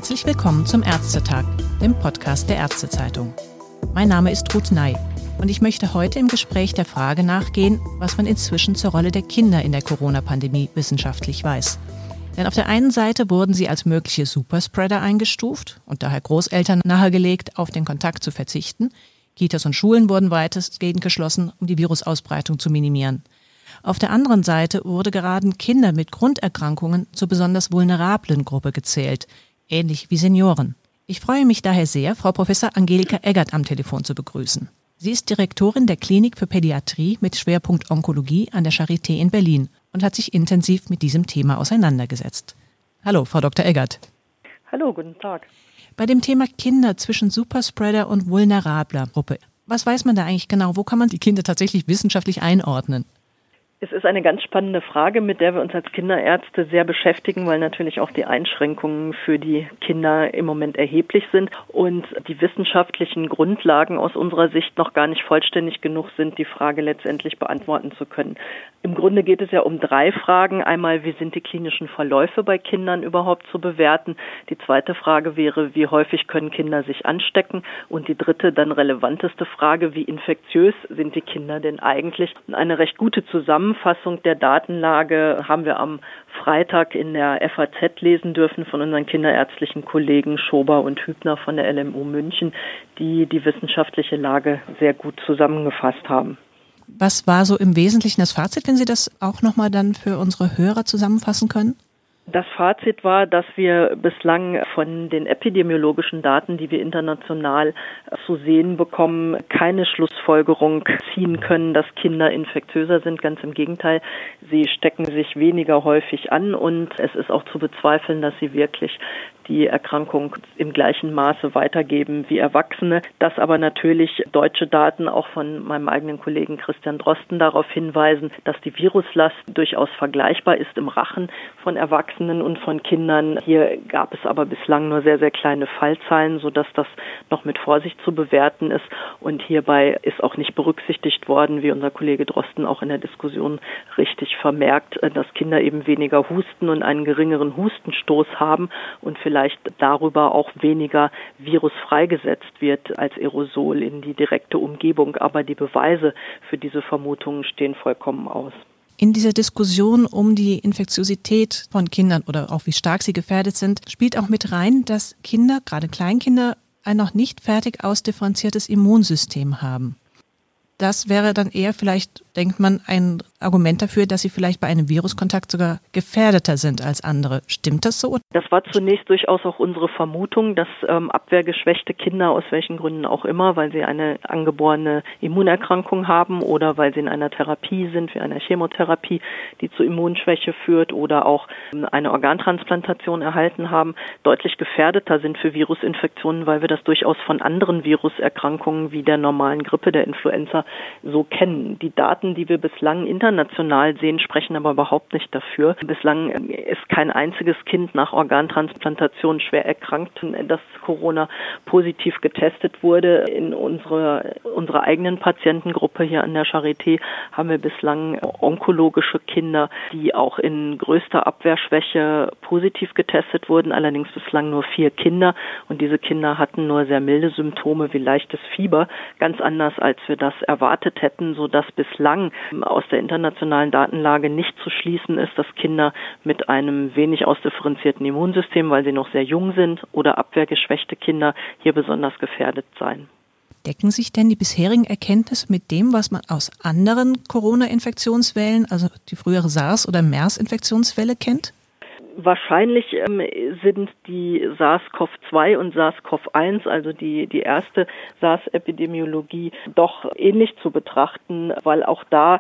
Herzlich willkommen zum Ärztetag, dem Podcast der Ärztezeitung. Mein Name ist Ruth Ney und ich möchte heute im Gespräch der Frage nachgehen, was man inzwischen zur Rolle der Kinder in der Corona-Pandemie wissenschaftlich weiß. Denn auf der einen Seite wurden sie als mögliche Superspreader eingestuft und daher Großeltern nahegelegt, auf den Kontakt zu verzichten. Kitas und Schulen wurden weitestgehend geschlossen, um die Virusausbreitung zu minimieren. Auf der anderen Seite wurde gerade Kinder mit Grunderkrankungen zur besonders vulnerablen Gruppe gezählt, ähnlich wie Senioren. Ich freue mich daher sehr, Frau Professor Angelika Eggert am Telefon zu begrüßen. Sie ist Direktorin der Klinik für Pädiatrie mit Schwerpunkt Onkologie an der Charité in Berlin und hat sich intensiv mit diesem Thema auseinandergesetzt. Hallo, Frau Dr. Eggert. Hallo, guten Tag. Bei dem Thema Kinder zwischen Superspreader und vulnerabler Gruppe, was weiß man da eigentlich genau? Wo kann man die Kinder tatsächlich wissenschaftlich einordnen? Es ist eine ganz spannende Frage, mit der wir uns als Kinderärzte sehr beschäftigen, weil natürlich auch die Einschränkungen für die Kinder im Moment erheblich sind und die wissenschaftlichen Grundlagen aus unserer Sicht noch gar nicht vollständig genug sind, die Frage letztendlich beantworten zu können. Im Grunde geht es ja um 3 Fragen. Einmal, wie sind die klinischen Verläufe bei Kindern überhaupt zu bewerten? Die zweite Frage wäre, wie häufig können Kinder sich anstecken? Und die dritte, dann relevanteste Frage, wie infektiös sind die Kinder denn eigentlich? Und eine recht gute Zusammenfassung der Datenlage haben wir am Freitag in der FAZ lesen dürfen von unseren kinderärztlichen Kollegen Schober und Hübner von der LMU München, die die wissenschaftliche Lage sehr gut zusammengefasst haben. Was war so im Wesentlichen das Fazit, wenn Sie das auch nochmal dann für unsere Hörer zusammenfassen können? Das Fazit war, dass wir bislang von den epidemiologischen Daten, die wir international zu sehen bekommen, keine Schlussfolgerung ziehen können, dass Kinder infektiöser sind. Ganz im Gegenteil, sie stecken sich weniger häufig an und es ist auch zu bezweifeln, dass sie wirklich die Erkrankung im gleichen Maße weitergeben wie Erwachsene. Dass aber natürlich deutsche Daten auch von meinem eigenen Kollegen Christian Drosten darauf hinweisen, dass die Viruslast durchaus vergleichbar ist im Rachen von Erwachsenen und von Kindern. Hier gab es aber bislang nur sehr, sehr kleine Fallzahlen, sodass das noch mit Vorsicht zu bewerten ist. Und hierbei ist auch nicht berücksichtigt worden, wie unser Kollege Drosten auch in der Diskussion richtig vermerkt, dass Kinder eben weniger husten und einen geringeren Hustenstoß haben und vielleicht darüber auch weniger Virus freigesetzt wird als Aerosol in die direkte Umgebung. Aber die Beweise für diese Vermutungen stehen vollkommen aus. In dieser Diskussion um die Infektiosität von Kindern oder auch wie stark sie gefährdet sind, spielt auch mit rein, dass Kinder, gerade Kleinkinder, ein noch nicht fertig ausdifferenziertes Immunsystem haben. Das wäre dann eher vielleicht, denkt man, ein Argument dafür, dass sie vielleicht bei einem Viruskontakt sogar gefährdeter sind als andere. Stimmt das so? Das war zunächst durchaus auch unsere Vermutung, dass abwehrgeschwächte Kinder, aus welchen Gründen auch immer, weil sie eine angeborene Immunerkrankung haben oder weil sie in einer Therapie sind, wie einer Chemotherapie, die zu Immunschwäche führt oder auch eine Organtransplantation erhalten haben, deutlich gefährdeter sind für Virusinfektionen, weil wir das durchaus von anderen Viruserkrankungen wie der normalen Grippe, der Influenza, so kennen. Die Daten, die wir bislang international sehen, sprechen aber überhaupt nicht dafür. Bislang ist kein einziges Kind nach Organtransplantation schwer erkrankt, das Corona positiv getestet wurde. In unserer eigenen Patientengruppe hier an der Charité haben wir bislang onkologische Kinder, die auch in größter Abwehrschwäche positiv getestet wurden, allerdings bislang nur 4 Kinder. Und diese Kinder hatten nur sehr milde Symptome wie leichtes Fieber, ganz anders als wir das erwartet hätten, sodass bislang aus der internationalen Datenlage nicht zu schließen ist, dass Kinder mit einem wenig ausdifferenzierten Immunsystem, weil sie noch sehr jung sind, oder abwehrgeschwächte Kinder hier besonders gefährdet seien. Decken sich denn die bisherigen Erkenntnisse mit dem, was man aus anderen Corona-Infektionswellen, also die frühere SARS- oder MERS-Infektionswelle kennt? Wahrscheinlich sind die SARS-CoV-2 und SARS-CoV-1, also die erste SARS-Epidemiologie, doch ähnlich zu betrachten, weil auch da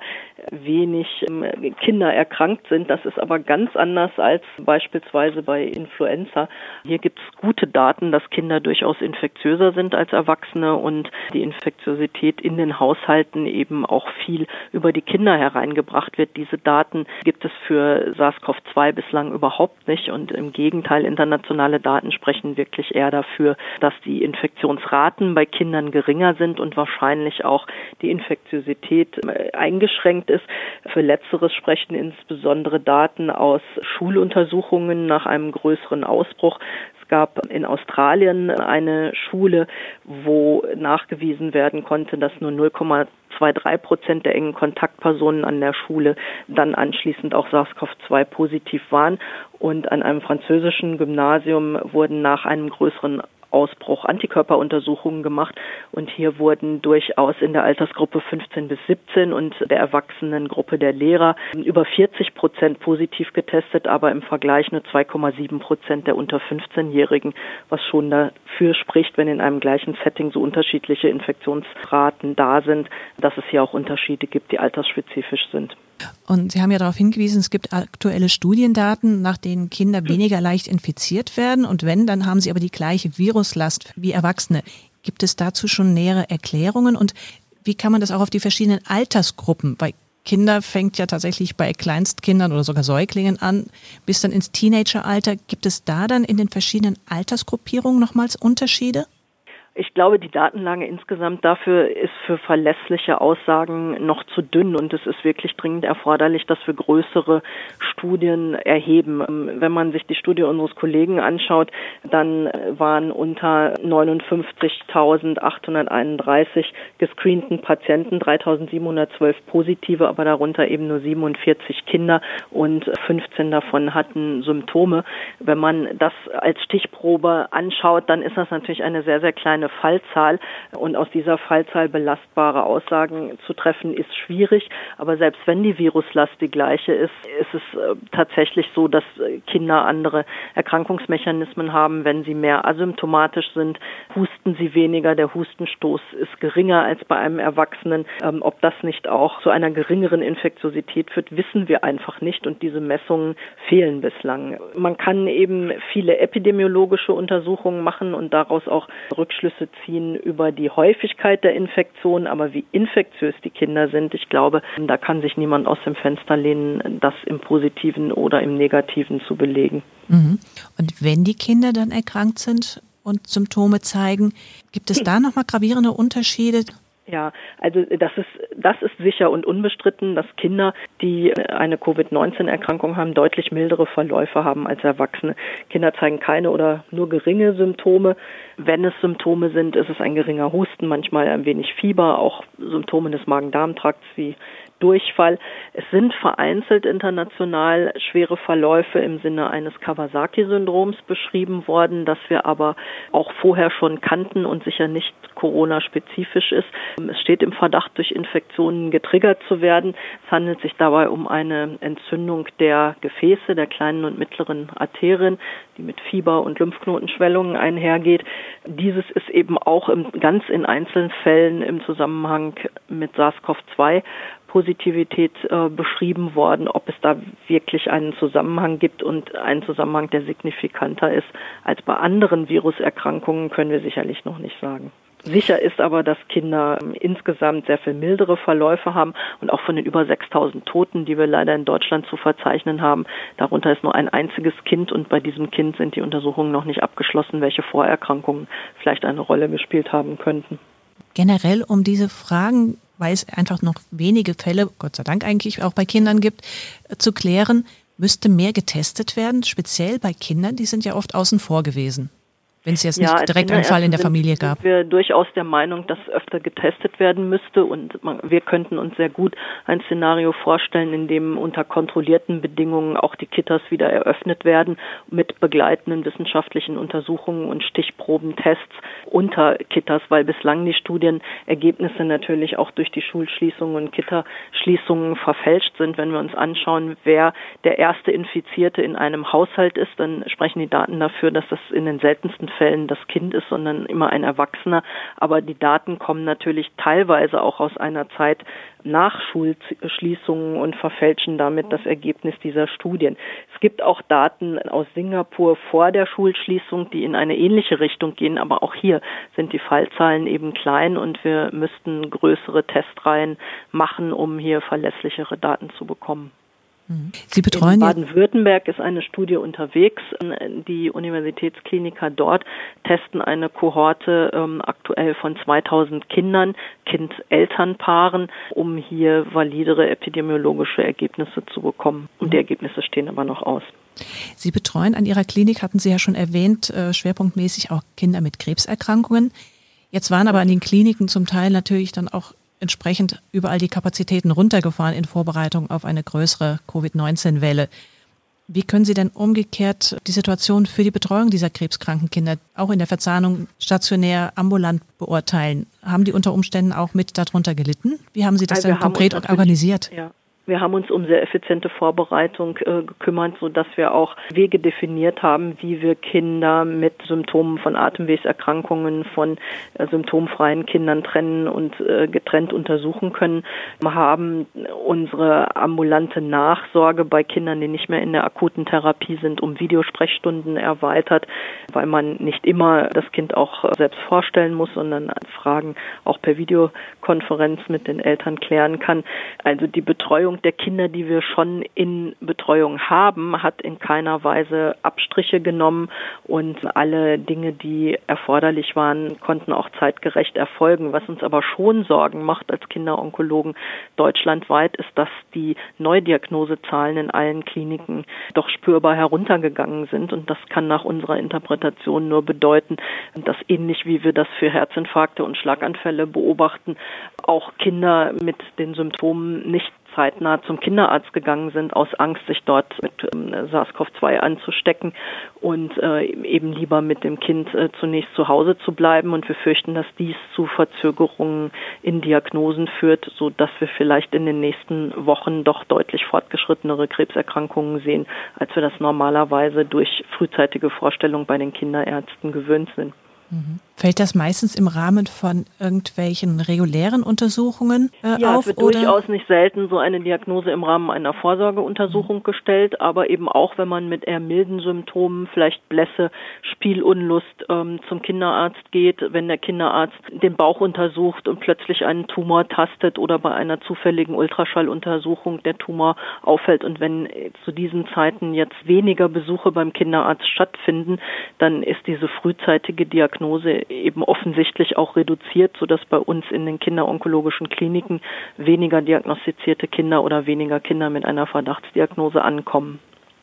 wenig Kinder erkrankt sind. Das ist aber ganz anders als beispielsweise bei Influenza. Hier gibt es gute Daten, dass Kinder durchaus infektiöser sind als Erwachsene und die Infektiosität in den Haushalten eben auch viel über die Kinder hereingebracht wird. Diese Daten gibt es für SARS-CoV-2 bislang überhaupt nicht und im Gegenteil, internationale Daten sprechen wirklich eher dafür, dass die Infektionsraten bei Kindern geringer sind und wahrscheinlich auch die Infektiosität eingeschränkt ist. Für Letzteres sprechen insbesondere Daten aus Schuluntersuchungen nach einem größeren Ausbruch. Es gab in Australien eine Schule, wo nachgewiesen werden konnte, dass nur 0,23% der engen Kontaktpersonen an der Schule dann anschließend auch SARS-CoV-2 positiv waren. Und an einem französischen Gymnasium wurden nach einem größeren Ausbruch Antikörperuntersuchungen gemacht und hier wurden durchaus in der Altersgruppe 15 bis 17 und der Erwachsenengruppe der Lehrer über 40% positiv getestet, aber im Vergleich nur 2,7% der unter 15-Jährigen, was schon dafür spricht, wenn in einem gleichen Setting so unterschiedliche Infektionsraten da sind, dass es hier auch Unterschiede gibt, die altersspezifisch sind. Und Sie haben ja darauf hingewiesen, es gibt aktuelle Studiendaten, nach denen Kinder weniger leicht infiziert werden. Und wenn, dann haben sie aber die gleiche Viruslast wie Erwachsene. Gibt es dazu schon nähere Erklärungen? Und wie kann man das auch auf die verschiedenen Altersgruppen? Weil Kinder fängt ja tatsächlich bei Kleinstkindern oder sogar Säuglingen an, bis dann ins Teenageralter. Gibt es da dann in den verschiedenen Altersgruppierungen nochmals Unterschiede? Ich glaube, die Datenlage insgesamt dafür ist für verlässliche Aussagen noch zu dünn und es ist wirklich dringend erforderlich, dass wir größere Studien erheben. Wenn man sich die Studie unseres Kollegen anschaut, dann waren unter 59.831 gescreenten Patienten 3.712 positive, aber darunter eben nur 47 Kinder und 15 davon hatten Symptome. Wenn man das als Stichprobe anschaut, dann ist das natürlich eine sehr, sehr kleine Fallzahl und aus dieser Fallzahl belastbare Aussagen zu treffen ist schwierig, aber selbst wenn die Viruslast die gleiche ist, ist es tatsächlich so, dass Kinder andere Erkrankungsmechanismen haben, wenn sie mehr asymptomatisch sind, husten sie weniger, der Hustenstoß ist geringer als bei einem Erwachsenen. Ob das nicht auch zu einer geringeren Infektiosität führt, wissen wir einfach nicht und diese Messungen fehlen bislang. Man kann eben viele epidemiologische Untersuchungen machen und daraus auch Rückschlüsse ziehen über die Häufigkeit der Infektion, aber wie infektiös die Kinder sind, ich glaube, da kann sich niemand aus dem Fenster lehnen, das im Positiven oder im Negativen zu belegen. Mhm. Und wenn die Kinder dann erkrankt sind und Symptome zeigen, gibt es da nochmal gravierende Unterschiede? Ja, also das ist sicher und unbestritten, dass Kinder, die eine Covid-19-Erkrankung haben, deutlich mildere Verläufe haben als Erwachsene. Kinder zeigen keine oder nur geringe Symptome. Wenn es Symptome sind, ist es ein geringer Husten, manchmal ein wenig Fieber, auch Symptome des Magen-Darm-Trakts wie Durchfall. Es sind vereinzelt international schwere Verläufe im Sinne eines Kawasaki-Syndroms beschrieben worden, das wir aber auch vorher schon kannten und sicher nicht Corona-spezifisch ist. Es steht im Verdacht, durch Infektionen getriggert zu werden. Es handelt sich dabei um eine Entzündung der Gefäße, der kleinen und mittleren Arterien, die mit Fieber und Lymphknotenschwellungen einhergeht. Dieses ist eben auch ganz in einzelnen Fällen im Zusammenhang mit SARS-CoV-2 Positivität beschrieben worden. Ob es da wirklich einen Zusammenhang gibt und einen Zusammenhang, der signifikanter ist als bei anderen Viruserkrankungen, können wir sicherlich noch nicht sagen. Sicher ist aber, dass Kinder insgesamt sehr viel mildere Verläufe haben und auch von den über 6.000 Toten, die wir leider in Deutschland zu verzeichnen haben, darunter ist nur ein einziges Kind und bei diesem Kind sind die Untersuchungen noch nicht abgeschlossen, welche Vorerkrankungen vielleicht eine Rolle gespielt haben könnten. Generell um diese Fragen, weil es einfach noch wenige Fälle, Gott sei Dank eigentlich auch bei Kindern gibt, zu klären, müsste mehr getestet werden, speziell bei Kindern, die sind ja oft außen vor gewesen. Wenn es jetzt nicht direkt einen Fall in der Familie gab. Sind wir durchaus der Meinung, dass öfter getestet werden müsste und wir könnten uns sehr gut ein Szenario vorstellen, in dem unter kontrollierten Bedingungen auch die Kitas wieder eröffnet werden mit begleitenden wissenschaftlichen Untersuchungen und Stichprobentests unter Kitas, weil bislang die Studienergebnisse natürlich auch durch die Schulschließungen und Kitaschließungen verfälscht sind. Wenn wir uns anschauen, wer der erste Infizierte in einem Haushalt ist, dann sprechen die Daten dafür, dass das in den seltensten Fällen das Kind ist, sondern immer ein Erwachsener. Aber die Daten kommen natürlich teilweise auch aus einer Zeit nach Schulschließungen und verfälschen damit das Ergebnis dieser Studien. Es gibt auch Daten aus Singapur vor der Schulschließung, die in eine ähnliche Richtung gehen, aber auch hier sind die Fallzahlen eben klein und wir müssten größere Testreihen machen, um hier verlässlichere Daten zu bekommen. Sie betreuen in Baden-Württemberg ist eine Studie unterwegs. Die Universitätskliniker dort testen eine Kohorte aktuell von 2000 Kindern, Kind-Elternpaaren, um hier validere epidemiologische Ergebnisse zu bekommen. Und die Ergebnisse stehen aber noch aus. Sie betreuen an Ihrer Klinik, hatten Sie ja schon erwähnt, schwerpunktmäßig auch Kinder mit Krebserkrankungen. Jetzt waren aber an den Kliniken zum Teil natürlich dann auch entsprechend überall die Kapazitäten runtergefahren in Vorbereitung auf eine größere Covid-19-Welle. Wie können Sie denn umgekehrt die Situation für die Betreuung dieser krebskranken Kinder auch in der Verzahnung stationär, ambulant beurteilen? Haben die unter Umständen auch mit darunter gelitten? Wie haben Sie das dann konkret organisiert? Ja. Wir haben uns um sehr effiziente Vorbereitung gekümmert, sodass wir auch Wege definiert haben, wie wir Kinder mit Symptomen von Atemwegserkrankungen von symptomfreien Kindern trennen und getrennt untersuchen können. Wir haben unsere ambulante Nachsorge bei Kindern, die nicht mehr in der akuten Therapie sind, um Videosprechstunden erweitert, weil man nicht immer das Kind auch selbst vorstellen muss, sondern Fragen auch per Videokonferenz mit den Eltern klären kann. Also die Betreuung der Kinder, die wir schon in Betreuung haben, hat in keiner Weise Abstriche genommen und alle Dinge, die erforderlich waren, konnten auch zeitgerecht erfolgen. Was uns aber schon Sorgen macht als Kinderonkologen deutschlandweit, ist, dass die Neudiagnosezahlen in allen Kliniken doch spürbar heruntergegangen sind und das kann nach unserer Interpretation nur bedeuten, dass ähnlich wie wir das für Herzinfarkte und Schlaganfälle beobachten, auch Kinder mit den Symptomen nicht zeitnah zum Kinderarzt gegangen sind, aus Angst, sich dort mit SARS-CoV-2 anzustecken und eben lieber mit dem Kind zunächst zu Hause zu bleiben. Und wir fürchten, dass dies zu Verzögerungen in Diagnosen führt, sodass wir vielleicht in den nächsten Wochen doch deutlich fortgeschrittenere Krebserkrankungen sehen, als wir das normalerweise durch frühzeitige Vorstellung bei den Kinderärzten gewöhnt sind. Fällt das meistens im Rahmen von irgendwelchen regulären Untersuchungen auf? Ja, es wird durchaus nicht selten so eine Diagnose im Rahmen einer Vorsorgeuntersuchung gestellt, aber eben auch, wenn man mit eher milden Symptomen, vielleicht Blässe, Spielunlust zum Kinderarzt geht, wenn der Kinderarzt den Bauch untersucht und plötzlich einen Tumor tastet oder bei einer zufälligen Ultraschalluntersuchung der Tumor auffällt und wenn zu diesen Zeiten jetzt weniger Besuche beim Kinderarzt stattfinden, dann ist diese frühzeitige Diagnose eben offensichtlich auch reduziert, sodass bei uns in den kinderonkologischen Kliniken weniger diagnostizierte Kinder oder weniger Kinder mit einer Verdachtsdiagnose ankommen.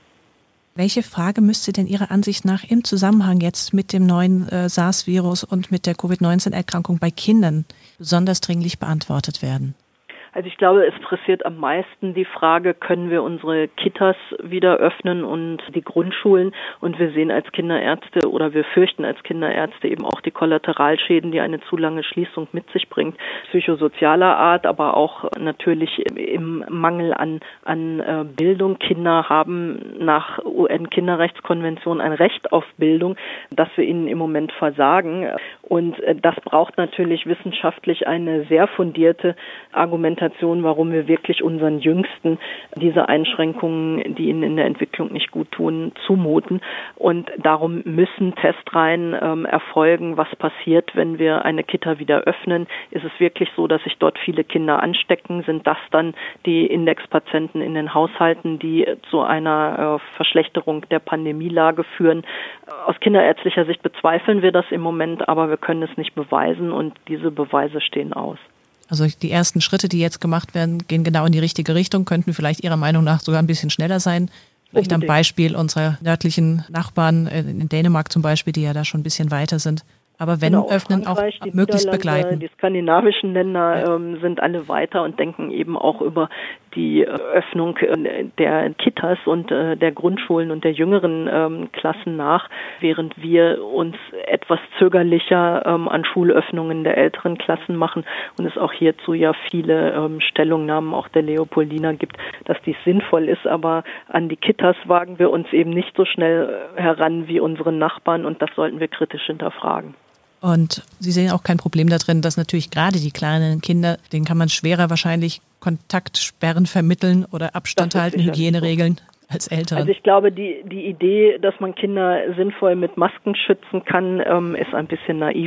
Welche Frage müsste denn Ihrer Ansicht nach im Zusammenhang jetzt mit dem neuen SARS-Virus und mit der Covid-19-Erkrankung bei Kindern besonders dringlich beantwortet werden? Also ich glaube, es pressiert am meisten die Frage, können wir unsere Kitas wieder öffnen und die Grundschulen? Und wir sehen als Kinderärzte oder wir fürchten als Kinderärzte eben auch die Kollateralschäden, die eine zu lange Schließung mit sich bringt, psychosozialer Art, aber auch natürlich im Mangel an Bildung. Kinder haben nach UN-Kinderrechtskonvention ein Recht auf Bildung, das wir ihnen im Moment versagen. Und das braucht natürlich wissenschaftlich eine sehr fundierte Argumentation, warum wir wirklich unseren Jüngsten diese Einschränkungen, die ihnen in der Entwicklung nicht gut tun, zumuten. Und darum müssen Testreihen erfolgen, was passiert, wenn wir eine Kita wieder öffnen. Ist es wirklich so, dass sich dort viele Kinder anstecken? Sind das dann die Indexpatienten in den Haushalten, die zu einer Verschlechterung der Pandemielage führen? Aus kinderärztlicher Sicht bezweifeln wir das im Moment, aber wir können es nicht beweisen und diese Beweise stehen aus. Also die ersten Schritte, die jetzt gemacht werden, gehen genau in die richtige Richtung, könnten vielleicht Ihrer Meinung nach sogar ein bisschen schneller sein. Vielleicht am Beispiel unserer nördlichen Nachbarn in Dänemark zum Beispiel, die ja da schon ein bisschen weiter sind. Aber wenn öffnen, auch möglichst begleiten. Die skandinavischen Länder sind alle weiter und denken eben auch über die Öffnung der Kitas und der Grundschulen und der jüngeren Klassen nach, während wir uns etwas zögerlicher an Schulöffnungen der älteren Klassen machen und es auch hierzu ja viele Stellungnahmen auch der Leopoldina gibt, dass dies sinnvoll ist, aber an die Kitas wagen wir uns eben nicht so schnell heran wie unsere Nachbarn und das sollten wir kritisch hinterfragen. Und Sie sehen auch kein Problem darin, dass natürlich gerade die kleinen Kinder, denen kann man schwerer wahrscheinlich Kontaktsperren vermitteln oder Abstand halten, Hygieneregeln als Eltern. Also ich glaube, die Idee, dass man Kinder sinnvoll mit Masken schützen kann, ist ein bisschen naiv,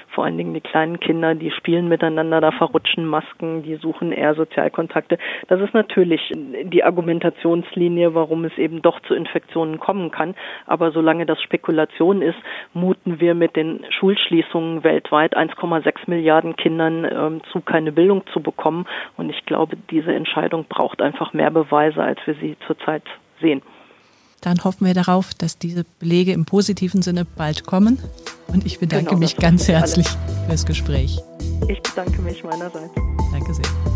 vor allen Dingen die kleinen Kinder, die spielen miteinander, da verrutschen Masken, die suchen eher Sozialkontakte. Das ist natürlich die Argumentationslinie, warum es eben doch zu Infektionen kommen kann. Aber solange das Spekulation ist, muten wir mit den Schulschließungen weltweit 1,6 Milliarden Kindern zu, keine Bildung zu bekommen. Und ich glaube, diese Entscheidung braucht einfach mehr Beweise, als wir sie zurzeit sehen. Dann hoffen wir darauf, dass diese Belege im positiven Sinne bald kommen. Und ich bedanke mich ganz herzlich fürs Gespräch. Ich bedanke mich meinerseits. Danke sehr.